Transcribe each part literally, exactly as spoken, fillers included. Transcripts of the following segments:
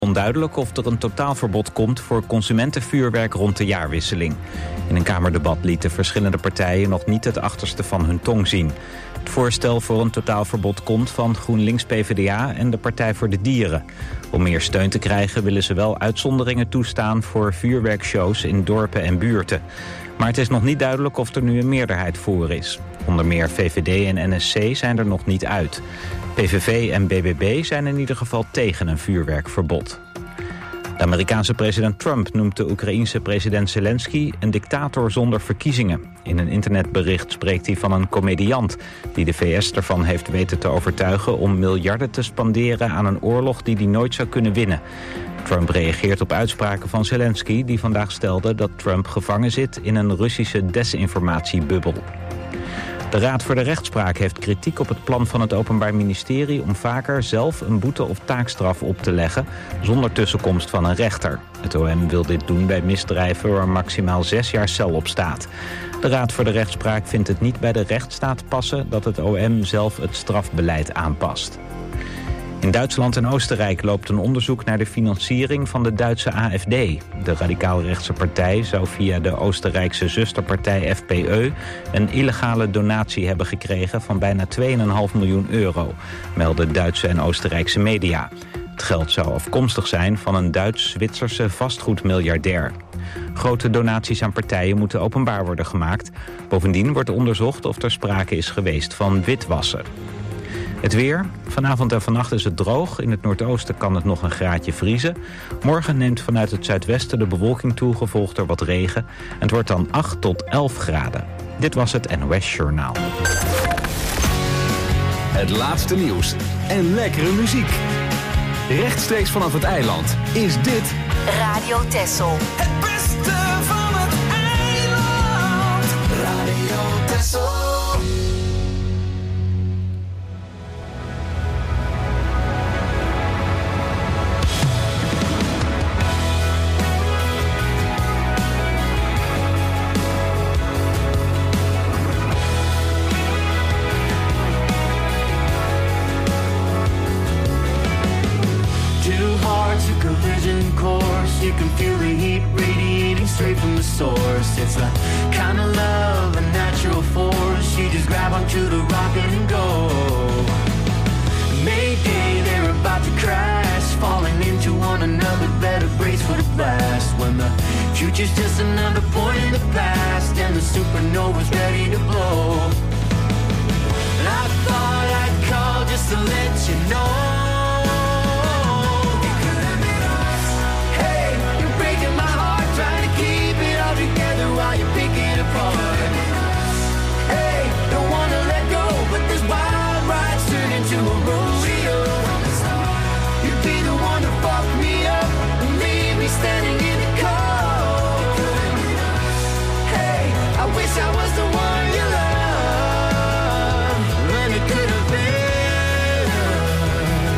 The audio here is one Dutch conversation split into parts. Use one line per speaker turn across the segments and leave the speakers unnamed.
Onduidelijk of er een totaalverbod komt voor consumentenvuurwerk rond de jaarwisseling. In een Kamerdebat lieten verschillende partijen nog niet het achterste van hun tong zien. Het voorstel voor een totaalverbod komt van GroenLinks P v d A en de Partij voor de Dieren. Om meer steun te krijgen willen ze wel uitzonderingen toestaan voor vuurwerkshows in dorpen en buurten. Maar het is nog niet duidelijk of er nu een meerderheid voor is. Onder meer V V D en N S C zijn er nog niet uit. P V V en B B B zijn in ieder geval tegen een vuurwerkverbod. De Amerikaanse president Trump noemt de Oekraïense president Zelensky een dictator zonder verkiezingen. In een internetbericht spreekt hij van een komediant die de V S ervan heeft weten te overtuigen om miljarden te spanderen aan een oorlog die hij nooit zou kunnen winnen. Trump reageert op uitspraken van Zelensky die vandaag stelde dat Trump gevangen zit in een Russische desinformatiebubbel. De Raad voor de Rechtspraak heeft kritiek op het plan van het Openbaar Ministerie om vaker zelf een boete- of taakstraf op te leggen zonder tussenkomst van een rechter. Het O M wil dit doen bij misdrijven waar maximaal zes jaar cel op staat. De Raad voor de Rechtspraak vindt het niet bij de rechtsstaat passen dat het O M zelf het strafbeleid aanpast. In Duitsland en Oostenrijk loopt een onderzoek naar de financiering van de Duitse A F D. De radicaal-rechtse partij zou via de Oostenrijkse zusterpartij F P Ö een illegale donatie hebben gekregen van bijna twee komma vijf miljoen euro, melden Duitse en Oostenrijkse media. Het geld zou afkomstig zijn van een Duits-Zwitserse vastgoedmiljardair. Grote donaties aan partijen moeten openbaar worden gemaakt. Bovendien wordt onderzocht of er sprake is geweest van witwassen. Het weer. Vanavond en vannacht is het droog. In het noordoosten kan het nog een graadje vriezen. Morgen neemt vanuit het zuidwesten de bewolking toe, gevolgd door wat regen. En het wordt dan acht tot elf graden. Dit was het N O S Journaal.
Het laatste nieuws en lekkere muziek. Rechtstreeks vanaf het eiland is dit
Radio Texel.
Het beste van het eiland. Radio Texel.
Collision course, you can feel the heat radiating straight from the source. It's the kind of love, a natural force. You just grab onto the rocket and go. Mayday, they're about to crash, falling into one another. Better brace for the blast. When the future's just another point in the past, and the supernova's ready to blow. I thought I'd call just to let you know. While you pick it apart. Hey, don't wanna let go, but this wild ride's turned into a rodeo. You'd be the one to fuck me up and leave me standing in the cold. Hey, I wish I was the one you love, and it could have been.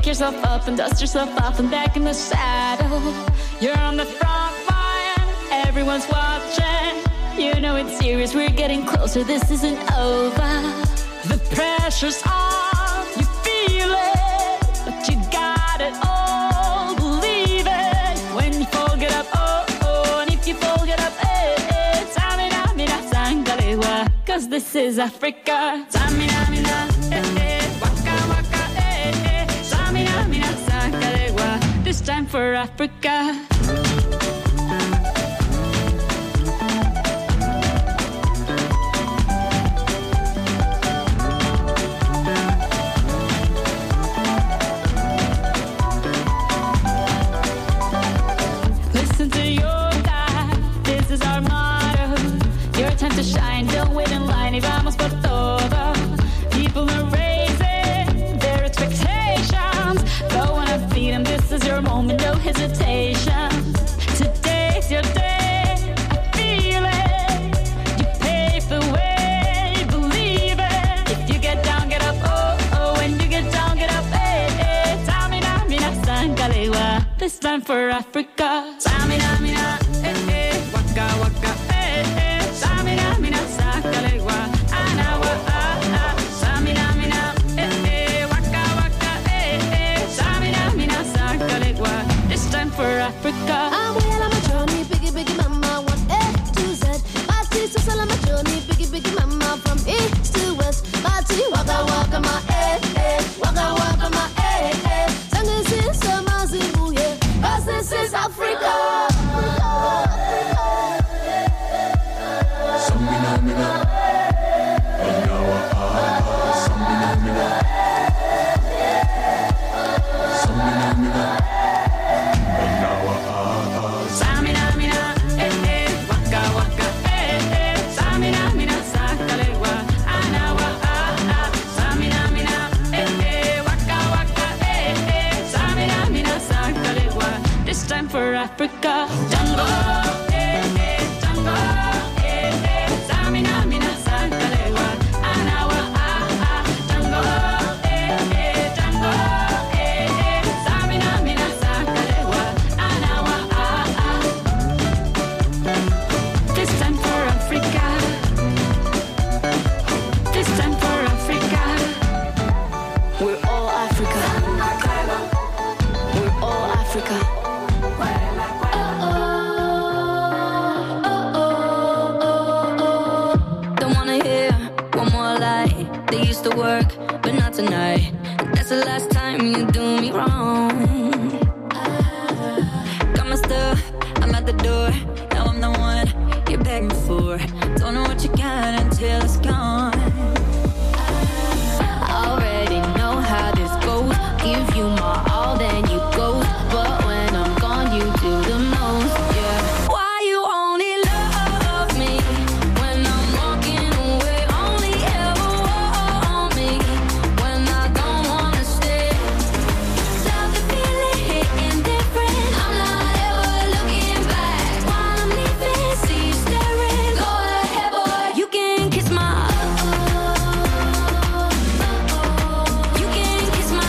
yourself up and dust yourself off and back in the saddle. You're on the front line, everyone's watching. You know it's serious, we're getting closer, this isn't over. The pressure's on, you feel it, but you got it all, believe it. When you fall, get up, oh, oh, and if you fall, get up, eh, eh. Tamina, mina, sangalewa, cause this is Africa. Tamina, mina, eh, eh, waka, waka, eh, eh. Tamina, mina, sangalewa, this time for Africa. To shine, don't wait in line, y vamos por todo. People are raising their expectations. Go on and feed them, this is your moment, no hesitation. Today's your day, I feel it. You pave the way, believe it. If you get down, get up, oh, oh. When you get down, get up, eh, eh. Tamina, mina, sangalewa, this time for Africa. Tamina, mina, eh, eh. Waka, waka, eh, eh. Samina, mina, sakalewa, anawa, ah, ah. Samina, mina, eh, eh, waka, waka, eh, eh. Samina, mina, sakalewa, this time for Africa.
I'm well on my journey, biggie, biggie, mama, one A to Z. Party, so sell on my journey, biggie, biggie, mama, from east to west. Party, waka, waka, my, eh, eh. Waka, waka, my, eh, eh. Tango, sis, sama, zibu, yeah. Cause this is Africa.
Samina mina, anawa ah ah. Samina mina, samina mina, anawa ah ah.
Samina mina, eh eh, waka waka, eh eh. Samina mina, sakalewa, anawa ah ah. Samina mina, eh eh, waka waka, eh eh. Samina mina, sakalewa, this time for Africa. Jungle, eh eh, jungle. Samina, mina, sakalewa, anawa, ah, ah. Tango, eh, eh, tango, eh, eh. Samina, mina, sakalewa, anawa, ah, ah. This time for Africa. This time for Africa. We're all Africa. We're all Africa. They used to work, but not tonight. That's the last time you do me wrong. Got my stuff, I'm at the door. Now I'm the one you're begging for. Don't know what you got until it's gone. I already know how this goes. Give you my all, then you go. But when I'm gone, you do the most, yeah. Why you only love me when I'm walking away? Only ever want me when I don't wanna stay. Love the feeling hitting different. I'm not ever looking back. While I'm leaving, see you staring. Go ahead, boy, you can kiss my uh-oh. You can kiss my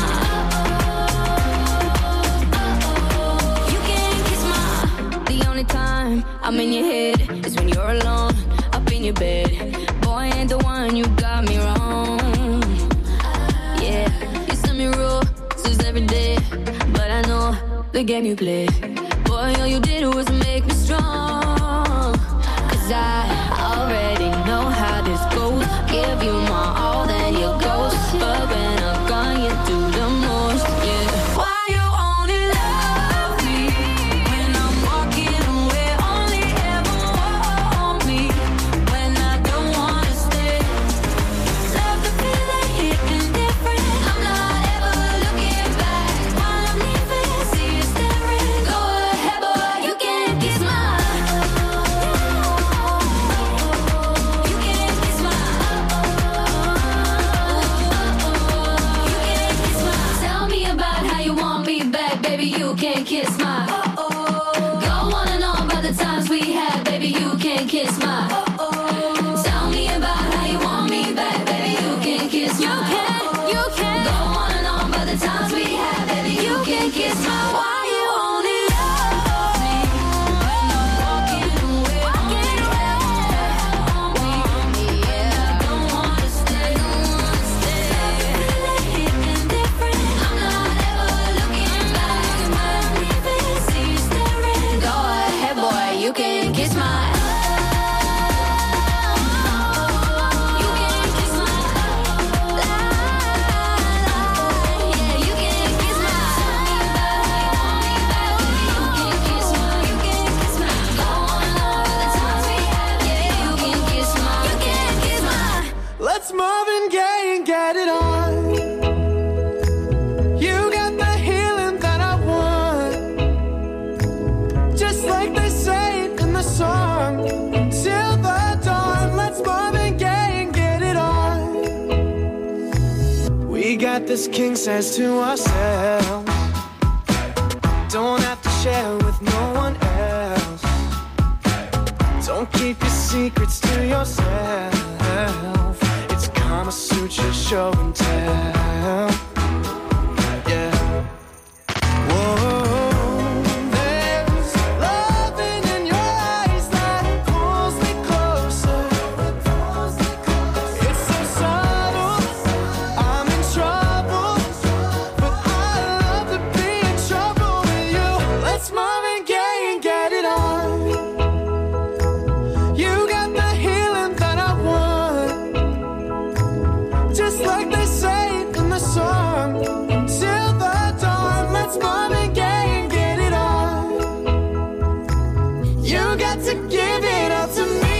uh-oh. You can kiss my. The only time I'm in your head is when you're alone, up in your bed. Boy, ain't the one, you got me wrong. Yeah, you send me roses every day, but I know the game you play. Boy, all you did was make me strong. Cause I already know how this goes. Give you my all, then you go. But when I'm gone, you do the most, yeah. Why you only love me when I'm walking away? Only ever want me when I don't wanna stay. Love the feeling hitting different. I'm not ever looking back. While I'm leaving, see you staring. Go ahead, boy, you can kiss my. You can kiss my. You can kiss my. Tell me about how you want me back, baby. You can kiss my. Go on and on about the times we had, baby. You can kiss my. Tell me about how you want me back, baby. You can kiss my. You can, you can. Go on and on about the times we had, baby. kiss my. Why you only love me when I'm walking away? Walking away. Want me, yeah. I don't wanna stay, don't wanna stay. Hitting different. I'm not ever looking back. My baby, see you staring. Go ahead, boy, you can kiss my.
Let's Marvin Gaye and get it on. You got the healing that I want, just like they say in the song. Till the dawn, let's Marvin Gaye and get it on. We got this king size to ourselves. Don't have to share with no one else. Don't keep your secrets to yourself. It's Kama Sutra show and tell. Yeah. Whoa, there's loving in your eyes that pulls me closer. It's so subtle, I'm in trouble, but I love to be in trouble with you. Let's Marvin Gaye and get it on. You got the healing that I want, just like they say in the song. Till the dawn, let's Marvin Gaye and get it on. You got to give it up to me.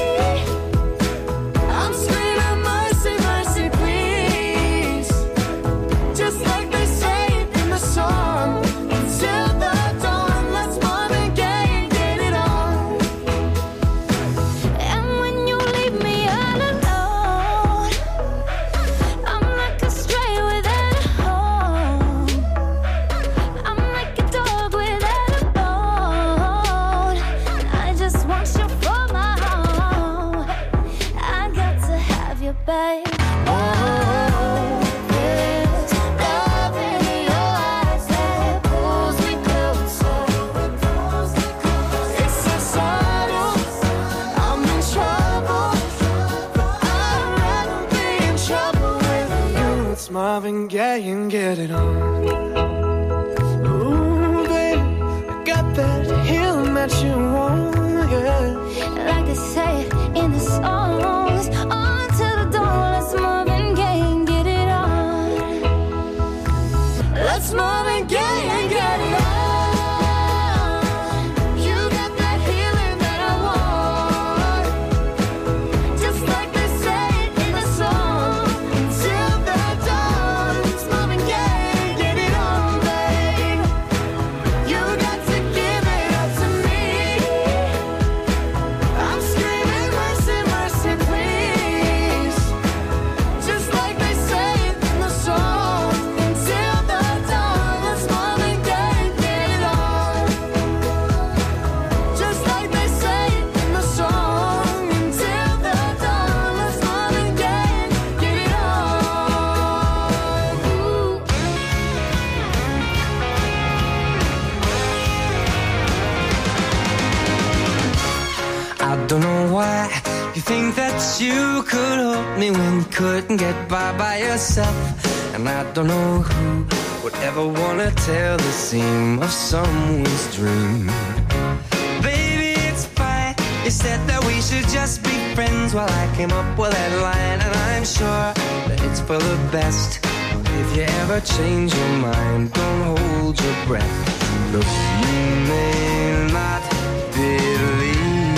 I'm screaming mercy, mercy, please. Just like they say in the song. Till the dawn, let's Marvin Gaye and get it on.
And when you leave me all alone, I'm like a stray without a home. I'm like a dog without a bone. I just want you for my home. I got to have you, babe. Oh, there's love in your eyes that pulls me closer.
It's so subtle, I'm in trouble, but I'd rather be in trouble with you. It's Marvin Gaye and get it on. Ooh, baby, I got that healing that you want, yeah.
Like they say in the songs, on to the dawn, let's Marvin Gaye and get it on.
Let's Marvin Gaye and get it on. You got that healing that I want,
Just like they say in the song.
till the dawn. It's Marvin Gaye and get it on, babe. You got to give it up to me. I'm screaming mercy, mercy, please. Just like they say in the song. Till the dawn, let's Marvin Gaye and get it on. Just like they say in the song. Till the dawn, let's Marvin Gaye and get it on.
I don't know why you think that you could help me when you couldn't get by by yourself. And I don't know who would ever wanna tell the seam of someone's dream. Baby, it's fine. You said that we should just be friends while I came up with that line. And I'm sure that it's for the best. If you ever change your mind, don't hold your breath. Look, you may not believe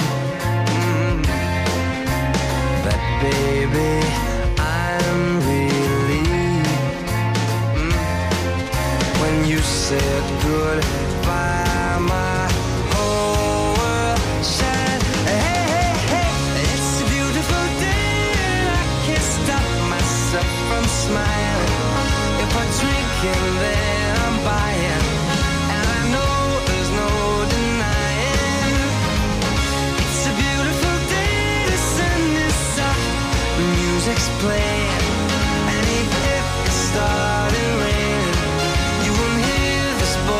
that, baby, I'm relieved mm. when you said goodbye. My whole world shined. Hey, hey, hey, it's a beautiful day and I can't stop myself from smiling. If I drink and then I'm buying, and I know there's no denying. It's a beautiful day, the sun is up, the music's playing, and even if it started raining, you won't hear this boy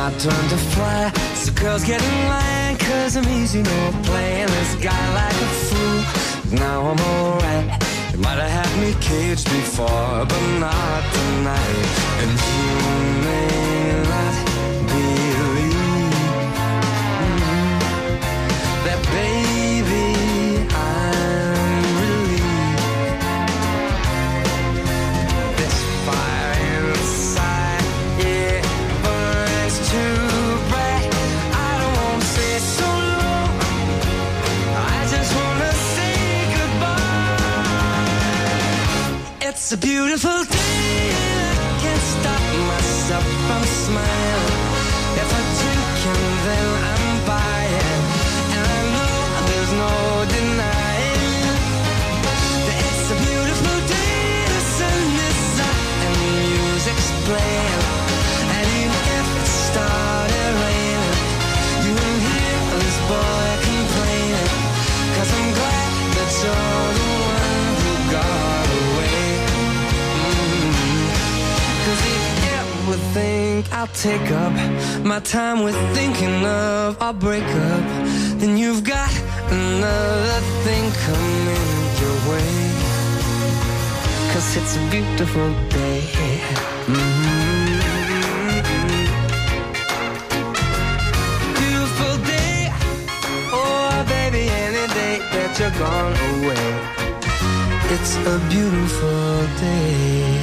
my turn to fly. So girls get in line, cause I'm easy, no playing this guy like a fool. Now I'm alright. You might have had me caged before, but not tonight. And you may not believe mm, that, baby, I'm relieved. This fire inside, yeah, burns too bright. I don't want to say so long, I just want to say goodbye. It's a beautiful day, I can't stop myself from smiling. If I drink and then I'm buying, and I know there's no denying that it's a beautiful day. The sun is up and the music's playing, and even if it started raining, you won't hear this boy complaining, cause I'm glad that you're the one who got away. Mm-hmm. Cause if you ever think I'll take up my time with thinking of our breakup, then you've got another thing coming your way. Cause it's a beautiful day. Mm-hmm. Beautiful day. Oh baby, any day that you're gone away, it's a beautiful day.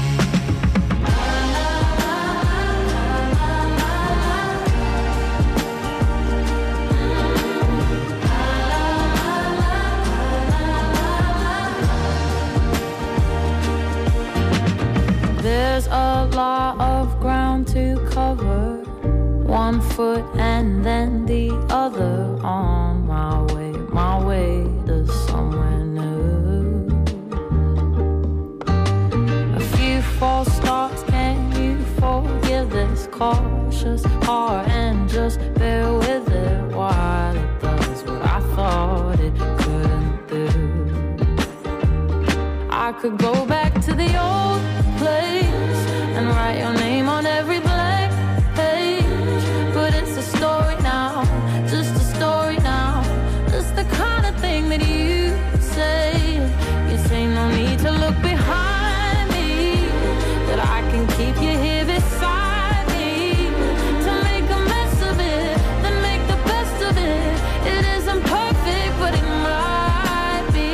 There's a lot of ground to cover, one foot and then the other, on my way, my way to somewhere new. A few false starts, can you forgive this cautious heart and just bear with it while it does what I thought it couldn't do? I could go back to the old place and write your name on every blank page, but it's a story now, just a story now. Just the kind of thing that you say. You say no need to look behind me, that I can keep you here beside me, to make a mess of it, then make the best of it. It isn't perfect, but it might be.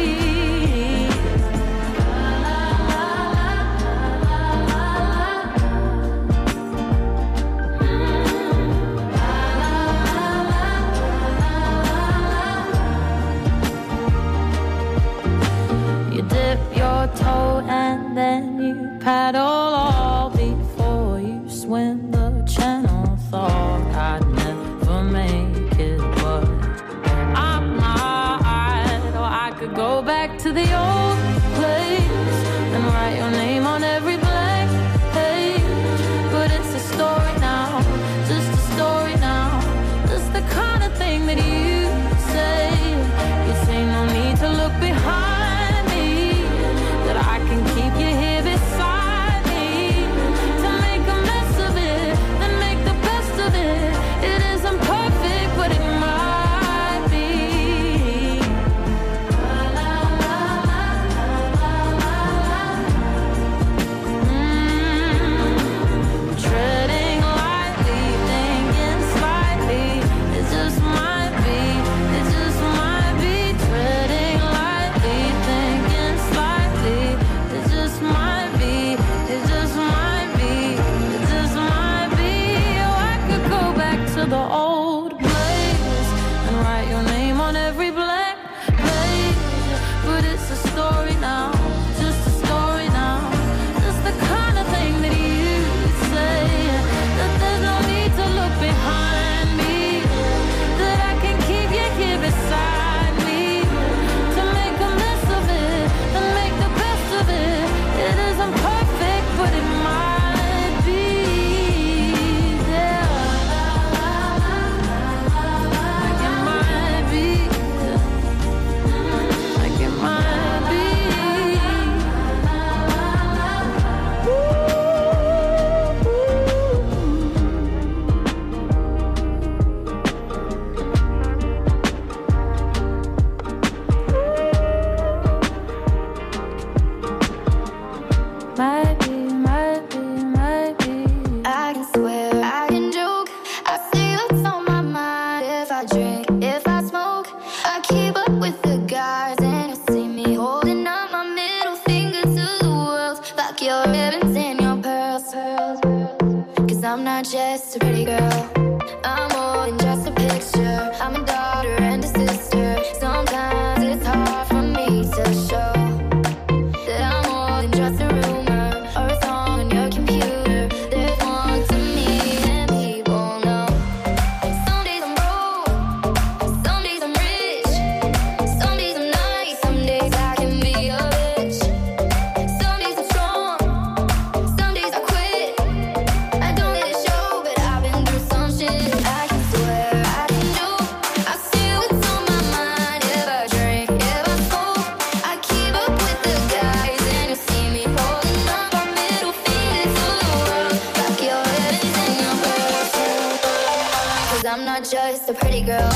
I'm more than just a picture. I'm a daughter and a sister. Sometimes it's hard for me to show that I'm more than just a rumor or a song on your computer. There's more to me than people know. Some days I'm broke, some days I'm rich, some days I'm nice, some days I can be a bitch. Some days I'm strong, some days I quit. I don't let it show, but I've been through some shit. I can swear I can do. I see what's on my mind. If I drink, if I smoke, I keep up with the guys, and you see me holding up our middle finger to the world, like your heaven's in your purse. 'Cause I'm not just a pretty girl.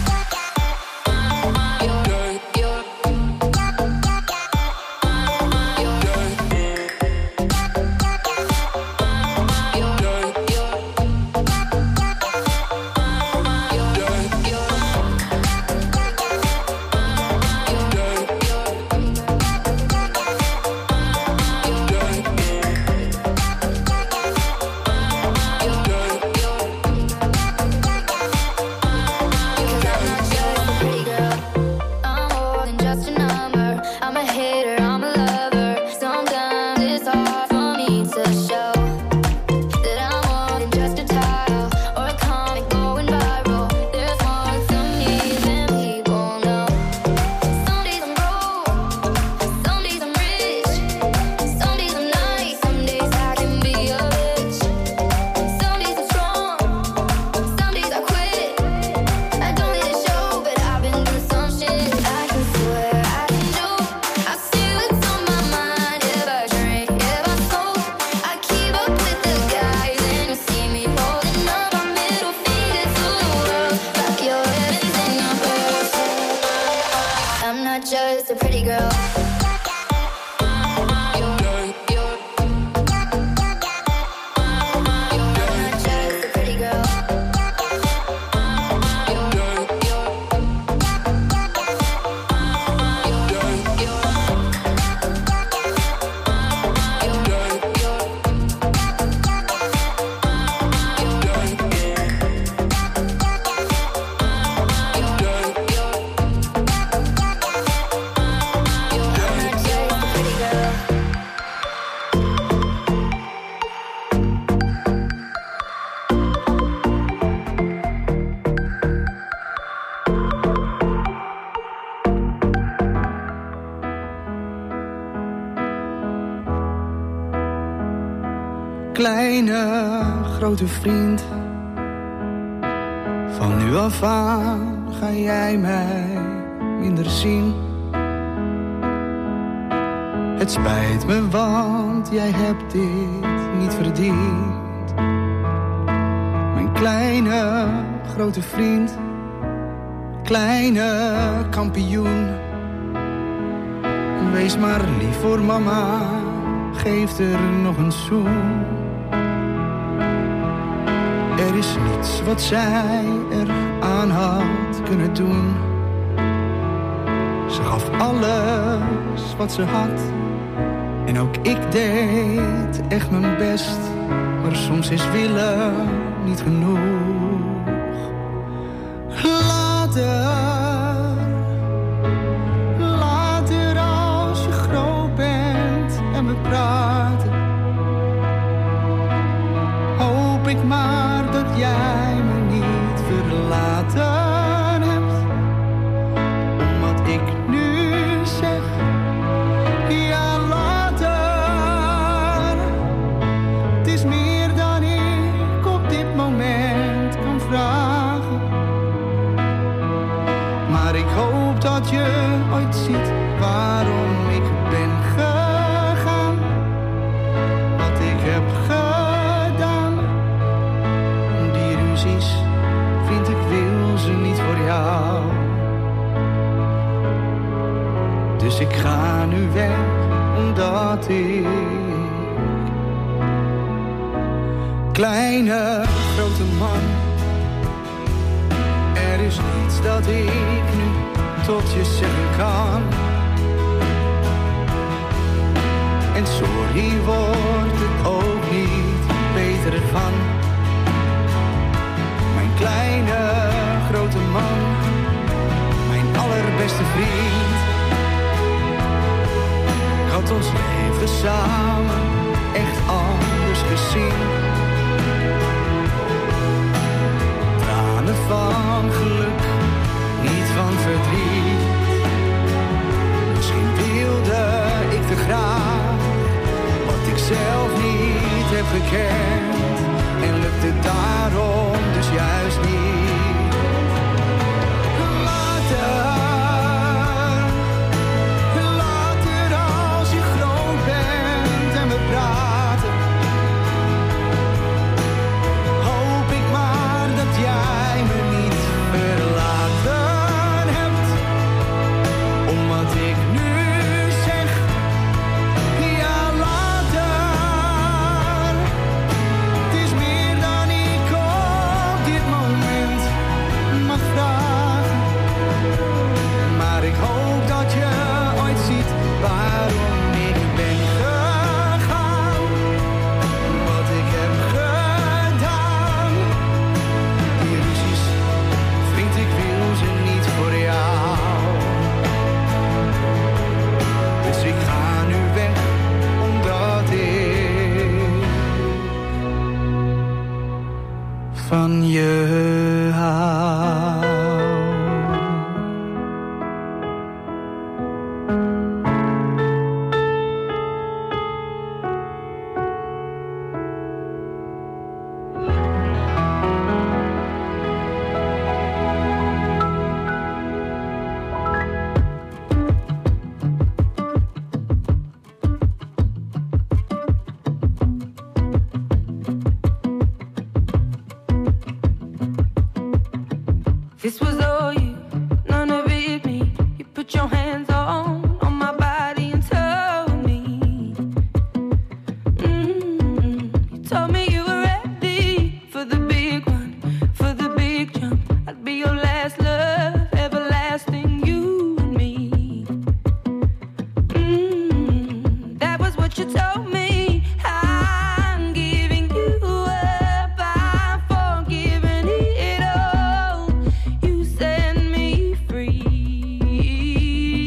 I'm more than just a number. I'm a hater, I'm a lover. Sometimes it's hard for me to show that I'm more than just a title or a comic going viral. There's more to me than people know. Some days I'm broke, some days I'm rich, some days I'm nice, some days I can be a bitch. Some days I'm strong, some days I quit. I don't let it show, but I've been through some shit. I can swear I can do. I see what's on my mind. If I drink, if I smoke, I keep up with the guys, and you see me holding up our middle finger to the world, like your heaven's in your purse. I'm not just a pretty girl. I'm not just a pretty girl.
Kleine, grote vriend. Van nu af aan ga jij mij minder zien. Het spijt me, want jij hebt dit niet verdiend. Mijn kleine, grote vriend. Kleine kampioen. Wees maar lief voor mama. Geef er nog een zoen. Er is niets wat zij er aan had kunnen doen. Ze gaf alles wat ze had. En ook ik deed echt mijn best. Maar soms is willen niet genoeg. Later, later als je groot bent en we praten, hoop ik maar dat jij me niet verlaten hebt. Om wat ik nu zeg, ja later. Het is meer dan ik op dit moment kan vragen. Maar ik hoop dat je ooit ziet waarom ik ben gegaan. Wat ik heb gedaan. Die ruzies, vriend, ik wil ze niet voor jou. Dus ik ga nu weg, omdat ik kleine, grote man. Er is niets dat ik nu tot je zeggen kan. En sorry wordt het ook niet beter van. Mijn kleine, grote man, mijn allerbeste vriend. Ik had ons leven samen echt anders gezien. Tranen van geluk, niet van verdriet. Misschien deelde ik te graag wat ik zelf niet heb gekend. En lukt het daarom dus juist niet. Later, later als je groot bent en we praten, hoop ik maar dat jij me niet verlaten hebt. Om wat ik nu zeg, ja later. Het is meer dan ik op dit moment mag vragen. Maar ik hoop dat je ooit ziet waarom ik ben gegaan. Wat ik heb gedaan. Die ruzies, vriend, ik wil ze niet voor jou. Dus ik ga nu weg, omdat ik van je hou.
This was all you, none of it me. You put your hands on, on my body and told me. Mm-hmm. You told me you were ready for the big one, for the big jump. I'd be your last love, everlasting, you and me. Mm-hmm. That was what you told me. I'm giving you up, I'm forgiving it all. You set me free.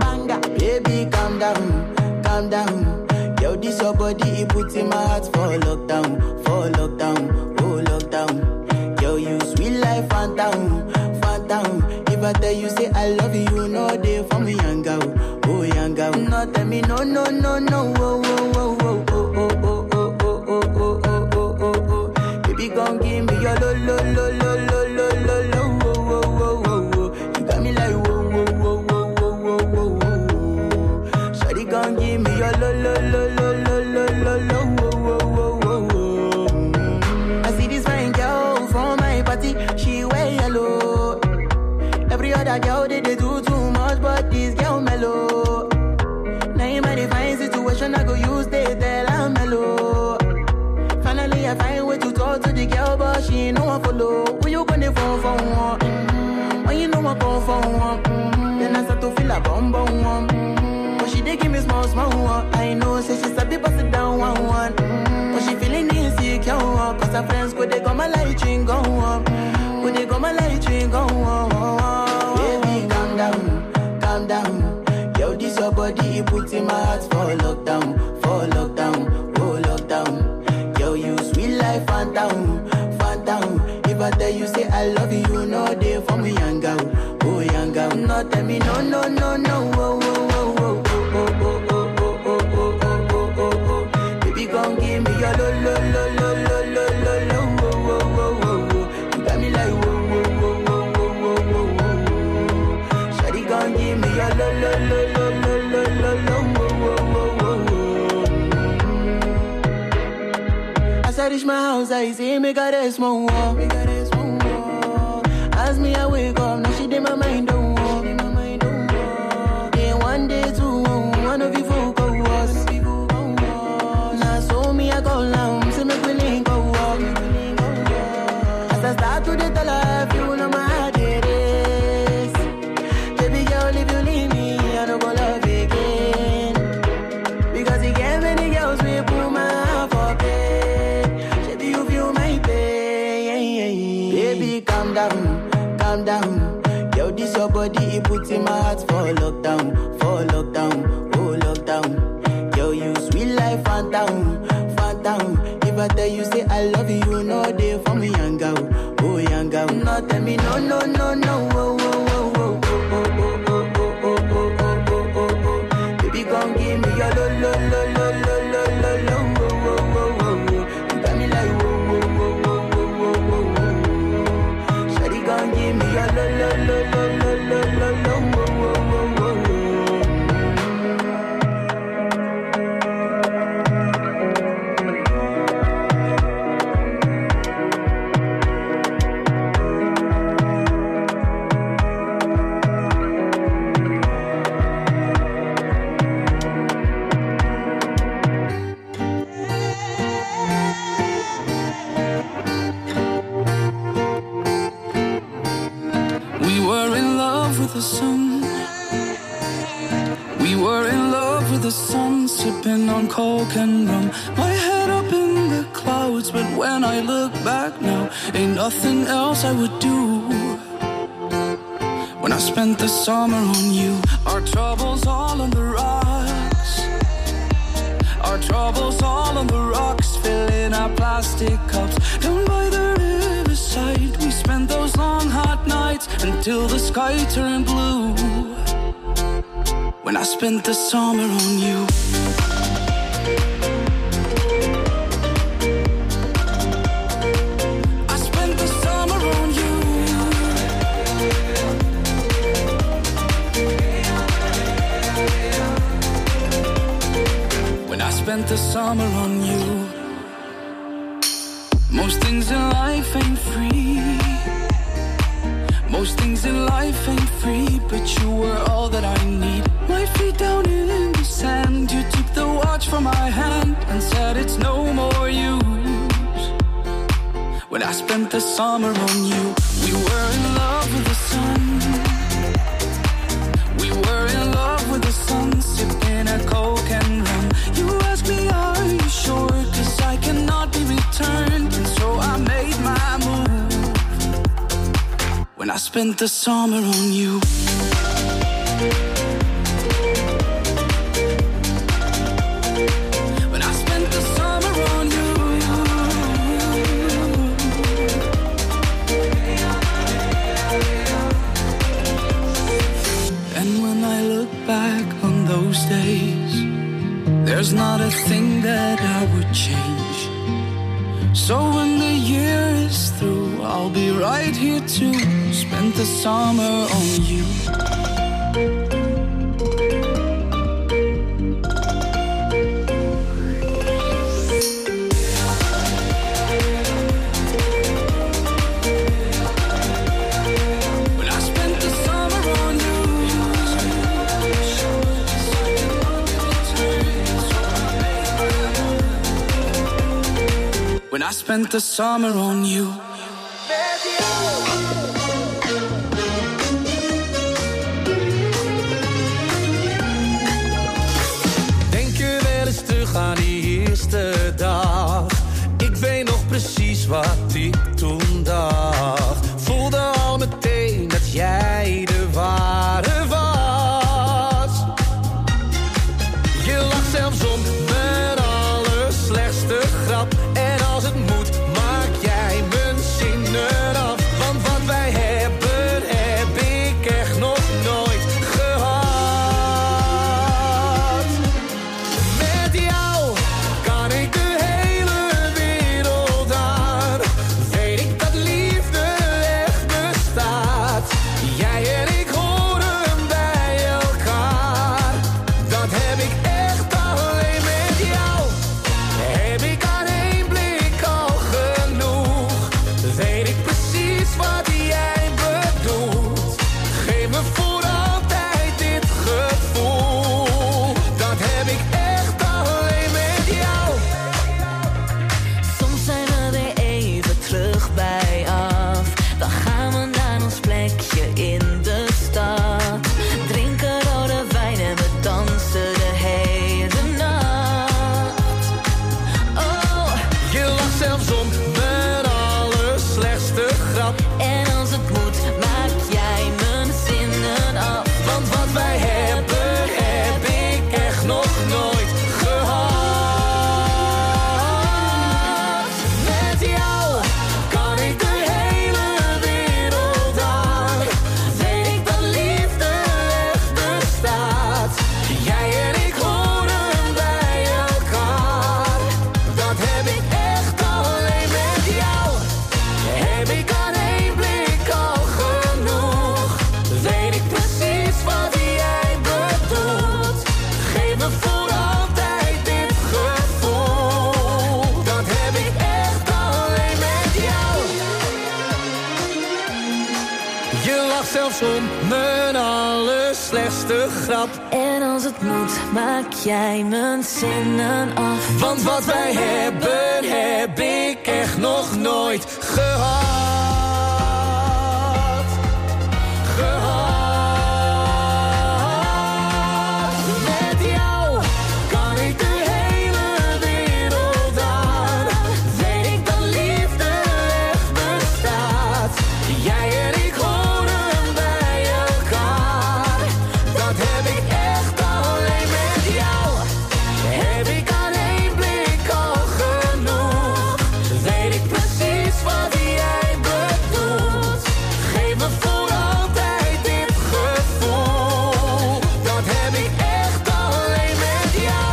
banger. Baby, calm down, calm down. Yo, this your body, it puts in my heart for lockdown, for lockdown, oh lockdown. Yo, you sweet life, phantom, phantom. If I tell you say I love you, no day for me, young girl, oh young girl. No tell me no, no, no, no, oh, oh, oh, oh, oh, oh, oh, oh, oh, oh, oh, oh, oh, oh. Baby, gon' give me your lo, lo, lo, lo, lo, lo, lo, lo, oh, oh, oh, oh, oh. You got me like whoa, whoa, whoa, whoa, whoa, whoa, whoa, whoa. Shawty gon' give me your lo, lo, lo, lo, lo, lo, lo, lo, oh, oh, oh, oh, oh. I see this fine girl from my party, she wear yellow. Every other girl they, they do too much, but this girl mellow. Now in my divine situation, I go use they tell I'm mellow. Finally I find way to talk to the girl, but she ain't no one follow. Who you gonna phone for one? Mm-hmm. When you know I come for one, mm-hmm. Then I start to feel a bum bum one. Mm-hmm. But she dey give me small small one. I know say she's a bit pass it down one one. Mm-hmm. But she feeling insecure, cause her friends go they come my light ring go on. Go they come my light ring go on. Baby, calm down, calm down. Yo, this your body, it puts in my heart for lockdown, for lockdown, oh lockdown. Yo, you sweet life, phantom, phantom. If I tell you say I love you, no day for me, young girl, oh young girl. No tell me no, no, no, no, oh, oh, oh, oh, oh, oh, oh, oh, oh, oh, oh, oh, oh. Baby, gon' give me your lo, lo, lo, lo, lo, lo, lo, lo, oh, oh, oh, oh, oh. You got me like whoa, whoa, whoa, whoa, whoa, whoa, whoa, whoa. Shawty gon' give me your lo, lo, lo, lo, lo, lo, lo, lo, oh, oh, oh, oh, oh. As I reach my house, I see me got a small wall, me got a small wall. As me I wake up, now she did my mind don't walk. Day one, day two, one of you folk go was. Now so me I go down, see me willing go walk. As I start to the tell her, you know my heart it is. Baby girl, if you leave me, I don't go love again. Because you get many girls we put my heart for bed. Baby, you feel my pain. Baby, calm down, calm down. Yo, this your body, it puts in my heart for lockdown, for lockdown, oh lockdown. Yo, you sweet life, phantom, phantom. If I tell you say I love you, no day for me, young girl, oh young girl. No tell me no, no, no, no, oh, oh, oh, oh, oh, oh, oh, oh, oh, oh, oh, oh, oh. Baby, gon' give me your lo, lo, lo, lo, lo, lo, lo, lo, oh, oh, oh, oh. You got me like whoa, whoa, whoa, whoa, whoa, whoa, whoa. Shawty gon' give me your lo, lo, lo, lo, lo, lo, lo, lo, oh, oh, oh, oh, oh.
The sun. We were in love with the sun, sipping on coke and rum. My head up in the clouds, but when I look back now, ain't nothing else I would do. When I spent the summer on you, our troubles all on the rocks. Our troubles all on the rocks, filling our plastic cups. Down by the riverside, we spent those long hot nights until the sky turned blue. When I spent the summer on you. I spent the summer on you. When I spent the summer on you. Most things in life ain't free. Most things in life ain't free, but you were all that I need. My feet down in the sand, you took the watch from my hand and said it's no more use. When I spent the summer on you, we were in love with the sun. We were in love with the sun, sipping a coke and rum. You asked me, are you sure? Cause I cannot be returned, and so I made my move. When I spent the summer on you. those days. There's not a thing that I would change. So when the year is through, I'll be right here to spend the summer on you. When I spent the summer on you.
Denk je wel eens terug aan die eerste dag? Ik weet nog precies wat ik toen dacht. Voelde al meteen dat jij de ware was. Je lacht zelfs om mijn allerslechtste grap. En als het moet, maak jij mijn zinnen af. Want wat wij hebben, heb ik echt nog nooit gehad. Met jou kan ik de hele wereld aan. Weet ik dat liefde echt bestaat. Jij en ik horen bij elkaar. Dat heb ik echt alleen met jou. Heb ik aan één blik al genoeg. Weet ik precies wat jij bedoelt. Geef me voor altijd dit gevoel. Dat heb ik echt alleen met jou.
Soms zijn we weer even terug bij af. Dan gaan we naar ons plekje in de stad. Drinken rode wijn en we dansen de hele nacht. Oh,
Je lacht zelfs om mijn allerslechtste grap.
en als het moet, maak jij mijn zinnen af.
Want wat wij hebben, heb ik echt nog nooit gehad. Met jou kan ik de hele wereld aan. Weet ik dat liefde echt bestaat. Jij en ik horen bij elkaar. Dat heb ik echt alleen met jou. Heb ik aan één blik al genoeg. Weet ik precies wat jij bedoelt. Geef me voor altijd dit gevoel. Dat heb ik echt alleen met jou. Je lacht zelfs om mijn allerslechtste grap.
En als het moet, maak jij mijn zinnen af.
Want wat wij hebben, heb ik echt nog nooit gehad. Gehad. Met jou kan ik de hele wereld aan. Weet ik dat liefde echt bestaat. Jij en ik horen bij elkaar. Dat heb ik echt alleen met jou. Heb ik aan één blik al genoeg. Weet ik precies wat jij bedoelt. Geef me voor altijd dit gevoel. Dat heb ik echt alleen met jou.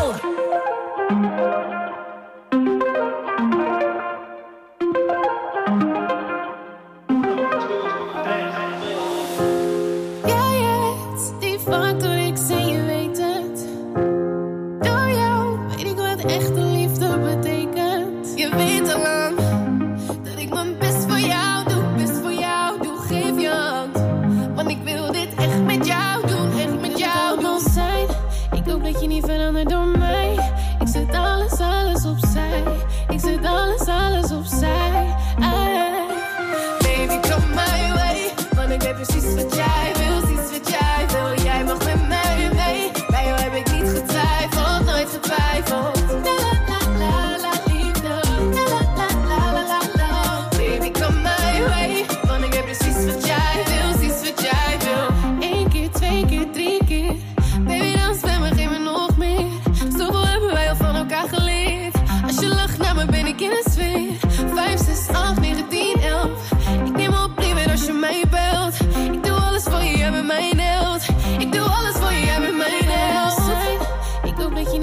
Jij hebt die factor X en je weet het. Door jou weet ik wat echte liefde betekent. Je weet al lang dat ik mijn best voor jou doe, best voor jou doe, geef je hand. Want ik wil dit echt met jou doen, echt met jou doen zijn. Ik hoop dat je niet verandert door mij. Ik zet alles, alles opzij. Ik zet alles, alles opzij. Ay. Baby, come my way. Want ik weet precies wat jij wil, precies wat jij wil. Jij mag met mij mee. Bij jou heb ik niet getwijfeld, nooit getwijfeld. La la la la la liefde. La la la la la la la. Baby, come my way. Want ik weet precies wat jij wil, precies wat jij wil. Eén keer, twee keer, drie keer. Baby, dans bij me, geef me nog meer. Zo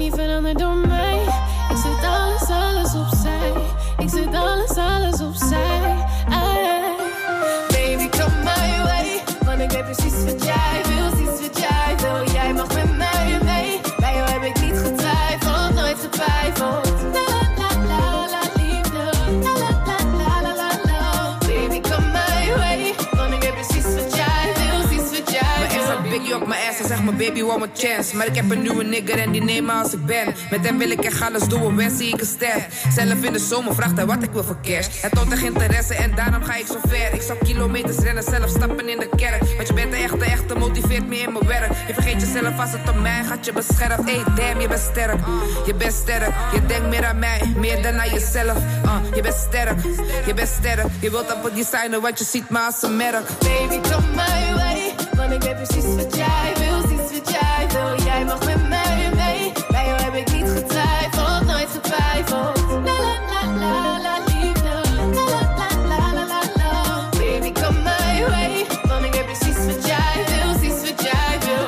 niet veranderd door mij. Ik zet alles, alles opzij. Ik zet alles, alles opzij. Ay. Baby, kom my way. Want ik weet precies wat jij wil, precies wat jij wil. Jij mag met mij mee. Bij jou heb ik niet getwijfeld, nooit getwijfeld. La la la la liefde. La la la la la la la. Baby, kom my way. Want ik weet precies wat jij wil, precies wat jij wil.
Mijn ex had biggie op mijn ass en zegt mijn baby one more chance. Maar ik heb een nieuwe nigger en die neem me als ik ben. Met hem wil ik echt alles doen, wens zie ik een ster. Zelf in de zomer vraagt hij wat ik wil voor cash. Het toont echt interesse en daarom ga ik zo ver. Ik zou kilometers rennen, zelf stappen in de kerk. Want je bent de echte, echte, motiveert me in mijn werk. Je vergeet jezelf als het om mij gaat, je beschermt. Hey damn, je bent sterk, je bent sterk. Je denkt meer aan mij, meer dan aan jezelf. uh, Je bent sterk, je bent sterk. Je wilt op het designen, want je ziet me als een merk.
Baby, come my way. Want ik weet precies wat jij wil, precies wat jij wil. Jij mag met mij mee. Bij jou heb ik niet getwijfeld, nooit getwijfeld. La la la la la liefde. La la la la la la la. Baby, come my way. Want ik weet precies wat jij wil, precies wat jij wil.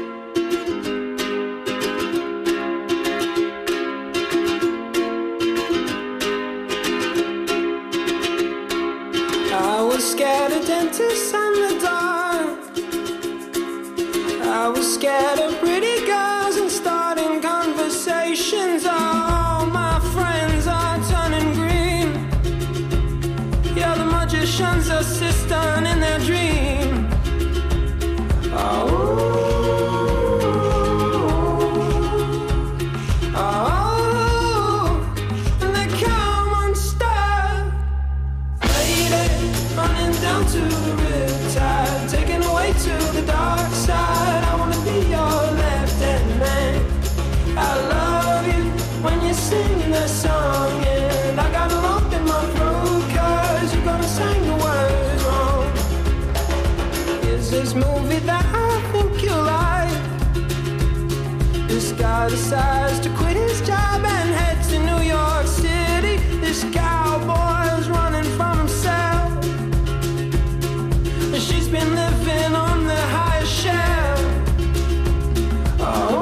I was scared of dentists and the dark. I was scared of pretty girls and starting conversations. All my friends are turning green. Yeah, the magician's assistant in their dream. Oh, oh, and they come unstuck. Lady, running down to the riptide, taken away to the dark side. I wanna be your left-hand man. I love you when you're singing that song, and I got a lump in my throat 'cause you're gonna sing the words wrong. Is this movie that I think you like? This guy decides to quit his job and head to New York City. This cowboy's running from himself, and she's been living on the highest shelf. Oh,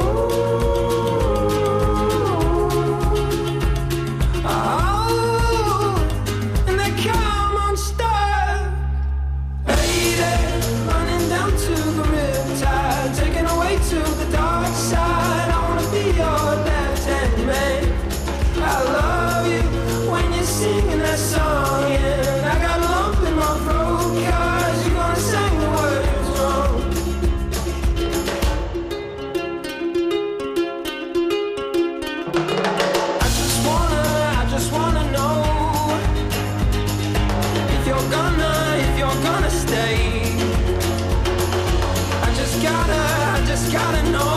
oh, and they come unstuck. Lady, running down to the riptide, taken away to the dark side. I wanna be your left-hand man. I love you when you're singing that song, and I got a lump in my throat 'cause you're gonna sing the words wrong. I just wanna, I just wanna know if you're gonna, if you're gonna stay. I just gotta, I just gotta know.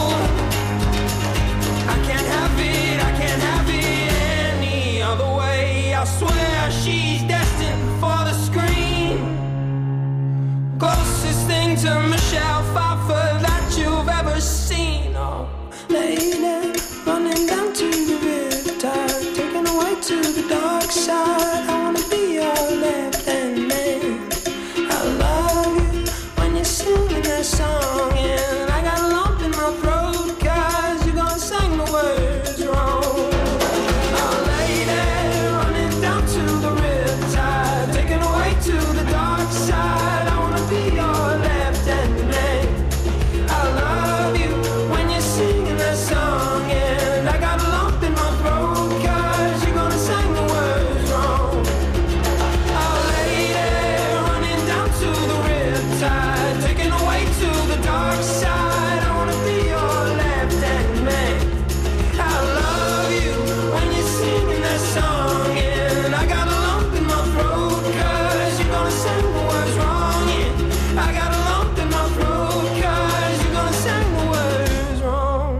I can't have it, I can't have it any other way. I swear she's destined for the screen. Closest thing to Michelle Pfeiffer that you've ever seen. Oh, lady, running down to the riptide, taken away to the dark side. I wanna be your left-hand man. I love you when you're singing that song, and I got a lump in my throat 'cause you're gonna sing the words wrong. Oh, lady, running down to the riptide, taken away to the dark side. I wanna be your left-hand man. I love you when you're singing that song, and I got a lump in my throat 'cause you're gonna sing the words wrong. Oh, lady, running down to the riptide, taken away to the dark side. I wanna be your left-hand man. I love you when you're singing that song, and I got a lump in my throat 'cause you're gonna sing the words wrong. Yeah, I got a lump in my throat 'cause you're gonna sing the words wrong.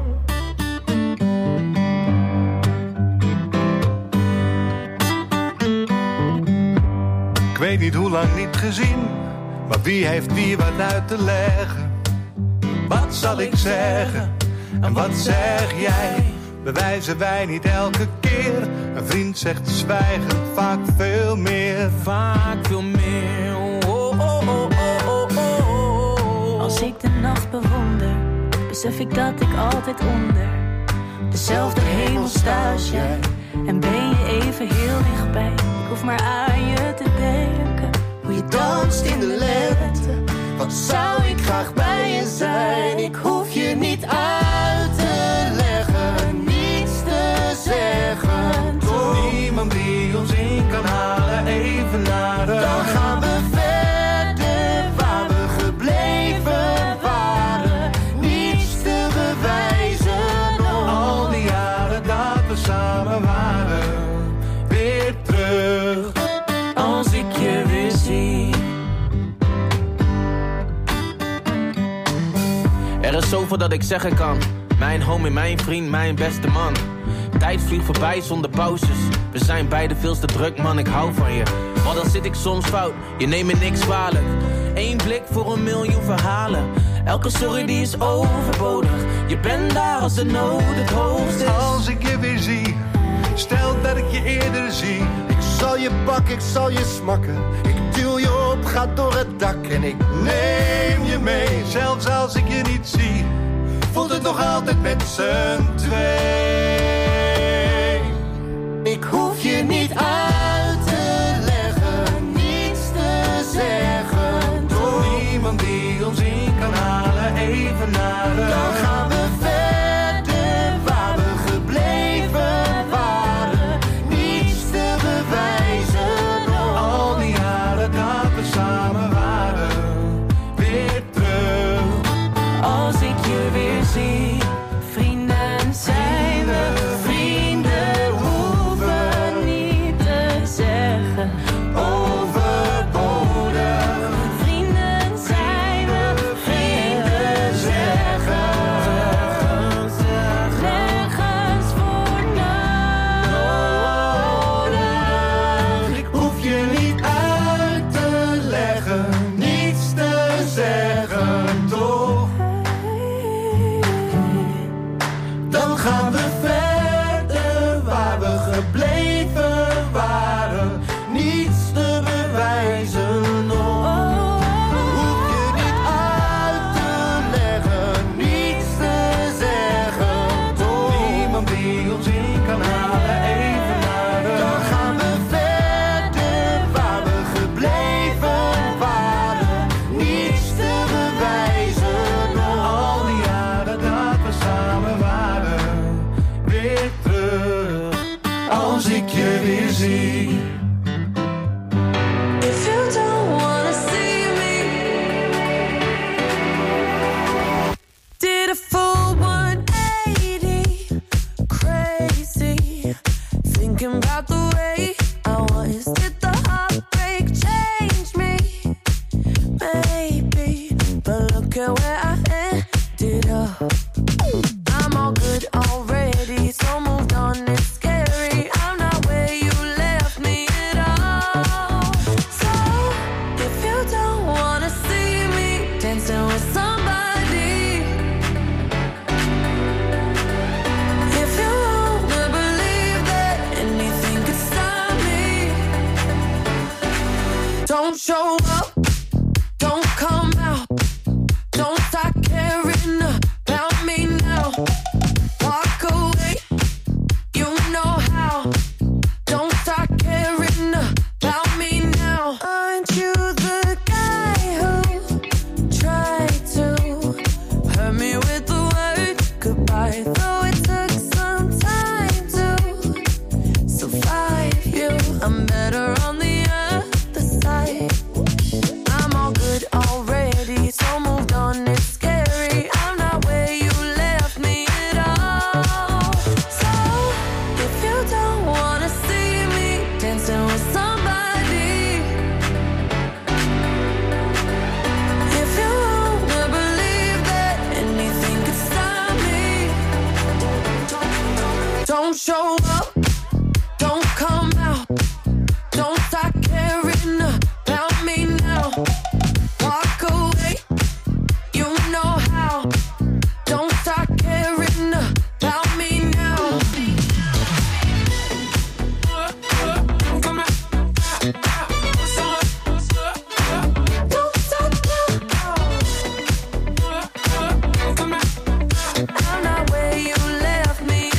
Ik weet niet hoe lang niet gezien, maar wie heeft wie wat uit te leggen? Wat zal ik zeggen en wat zeg jij? Bewijzen wij niet elke keer? Een vriend zegt zwijgen vaak veel meer.
Vaak veel meer. Oh, oh, oh, oh, oh, oh.
Als ik de nacht bewonder, besef ik dat ik altijd onder
dezelfde hemel staat jij. En ben je even heel dichtbij, ik hoef maar aan je te denken. Hoe je danst in de lente, wat zou ik graag bij je zijn. Ik hoef je niet uit te leggen, niets te zeggen. Toch niemand die ons in kan halen, even naar de. Dan gaan we verder waar we gebleven waren. Niets te bewijzen, al die jaren dat we samen waren. Weer terug, als ik je weer zie.
Er is zoveel dat ik zeggen kan. Mijn homie, mijn vriend, mijn beste man. Tijd vliegt voorbij zonder pauzes. We zijn beide veel te druk, man, ik hou van je. Maar dan zit ik soms fout, je neemt me niks kwalijk. Eén blik voor een miljoen verhalen. Elke sorry die is overbodig. Je bent daar als de nood het hoogst is.
Als ik je weer zie, stel dat ik je eerder zie.
Ik zal je pakken, ik zal je smakken. Ik duw je op, ga door het dak. En ik neem je mee,
zelfs als ik je niet zie.
Voelt het nog altijd met z'n twee. Ik hoef je niet uit te leggen, niets te zeggen.
Door niemand die ons in kan halen, even naar de.
Dan gaan we verder waar we gebleven waren. Niets te bewijzen,
al die jaren dat we samen waren. Weer terug,
als ik je weer zie. Vrienden zijn we, vrienden hoeven niet te zeggen. Overbodig. Vrienden zijn we, vrienden zeggen. Nergens voor nodig.
ik hoef je niet uit te leggen, niets te zeggen, toch? Dan gaan we verder waar we gebleven waren. Niets te bewijzen nog. Hoef je niet uit te leggen, niets te zeggen, toch?
niemand die ons in kan halen, even naar de.
Dan gaan we verder waar we gebleven waren. Niets te bewijzen nog.
Al die jaren dat we samen waren. Weer terug,
Als ik je weer zie.
If you don't wanna see me, did a full one eighty, crazy, thinking about the way I was. Did the heartbreak change me? Maybe, but look at where I ended up. I'm all good already, so moved on, it's scary. I'm not where you left me at all. So, if you don't wanna see me dancing with somebody, if you wanna believe that anything could stop me, don't show up, don't come out, don't start caring about me now. Walk away, you know how. Don't start caring about me now. Aren't you the guy who tried to hurt me with the word goodbye? Though it took some time to survive you, I'm better on the other side. I'm all good already, so moved on, it's scary. I'm not where you left me at all. So, if you don't wanna see me dancing with somebody, if you wanna believe that anything could stop me, don't show up, don't come out, don't start caring about me now. Walk away, you know how. Don't start caring about me now. Don't stop now. I'm not where you left me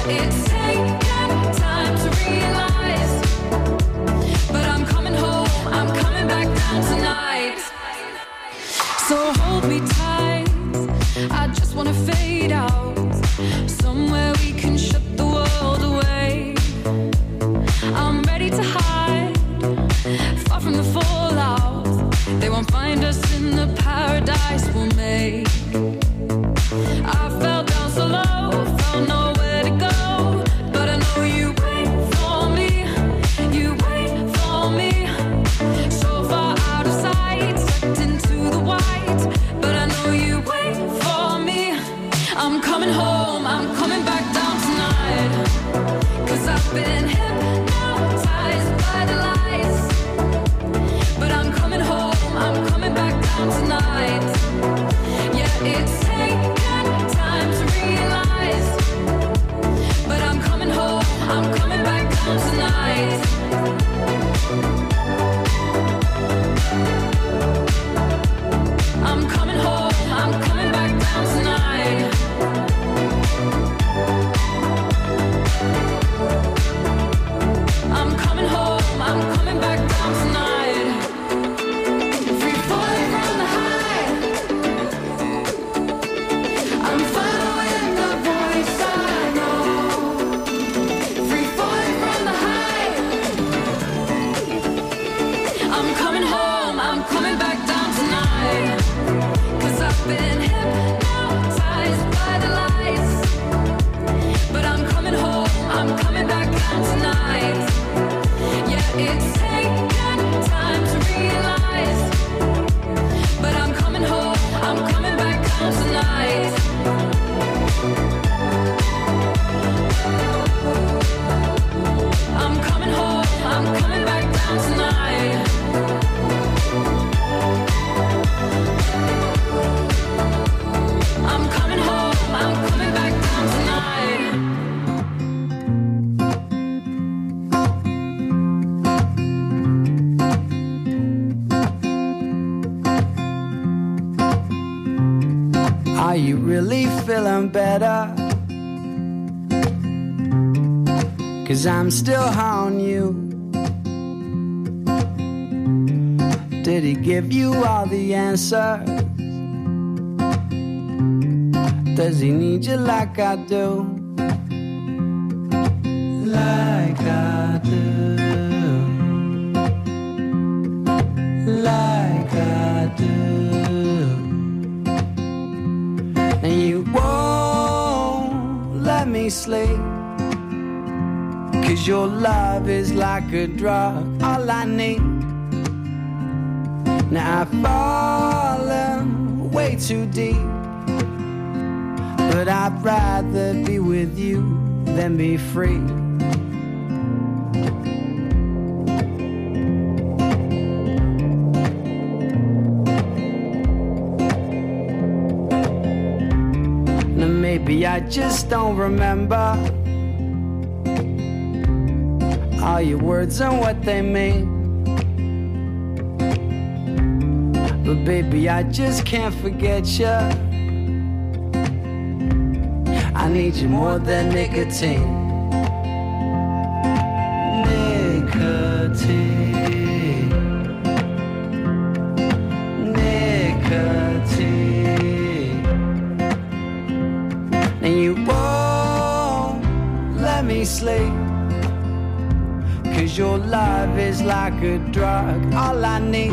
it's taken time to realize, but I'm coming home, I'm coming back down tonight. So hold me tight, I just wanna fade out, somewhere we can shut the world away. I'm ready to hide, far from the fallout. They won't find us in the paradise we'll make. I fell down so low, found nowhere to go, but I know you wait for me, you wait for me. So far out of sight, sucked into the white, but I know you wait for me. I'm coming home, I'm coming back down tonight, 'cause I've been hypnotized by the lights, but I'm coming home, I'm coming back down tonight. Yeah, it's taken time to realize, but I'm coming home, I'm coming back down tonight. I'm coming home, I'm coming back down tonight. I'm coming home, I'm coming back down tonight. Free falling from the high, I'm following the voice I know. Free falling from the high, I'm coming home, I'm coming back down tonight, 'cause I've been hypnotized by the lights, but I'm coming home, I'm coming back down tonight. Yeah, it's taken time to realize, but I'm coming home, I'm coming back down tonight. I'm coming home, I'm coming back down tonight. I'm coming home, I'm coming back down tonight.
Are you really feeling better? 'Cause I'm still on you. Did he give you all the answers? Does he need you like I do? Like I do. Like I do. And you won't let me sleep, 'cause your love is like a drug, all I need. Now I've fallen way too deep, but I'd rather be with you than be free. Now maybe I just don't remember all your words and what they mean, but baby I just can't forget you. I need you more than nicotine. Nicotine. Nicotine. And you won't let me sleep, 'cause your love is like a drug, all I need.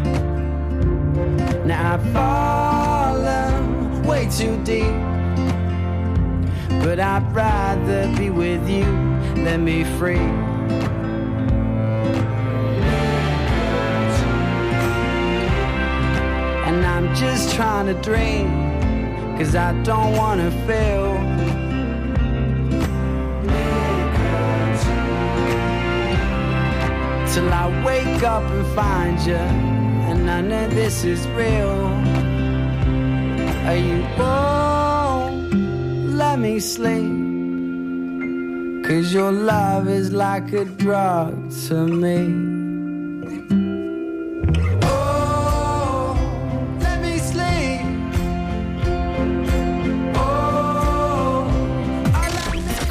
Now I've fallen way too deep, but I'd rather be with you than be free. And I'm just trying to dream, 'cause I don't wanna feel. Till I wake up and find you, and none of this is real. Are you won't let me sleep, 'cause your love is like a drug to me.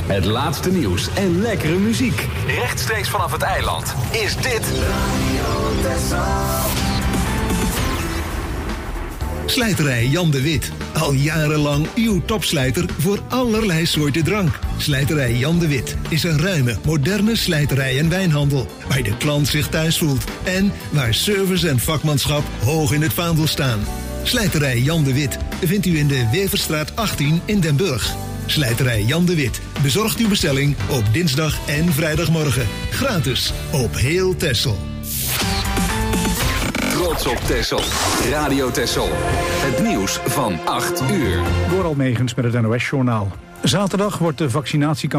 Het laatste nieuws en lekkere muziek. Rechtstreeks vanaf het eiland is dit Radio Texel.
Slijterij Jan de Wit. Al jarenlang uw topslijter voor allerlei soorten drank. Slijterij Jan de Wit is een ruime, moderne slijterij en wijnhandel. Waar de klant zich thuis voelt. En waar service en vakmanschap hoog in het vaandel staan. Slijterij Jan de Wit vindt u in de Weverstraat achttien in Den Burg. Slijterij Jan de Wit bezorgt uw bestelling op dinsdag en vrijdagmorgen. Gratis op heel Texel.
Trots op Texel. Radio Texel. Het nieuws van acht uur.
Door Almegens met het N O S-journaal. Zaterdag wordt de vaccinatiecampagne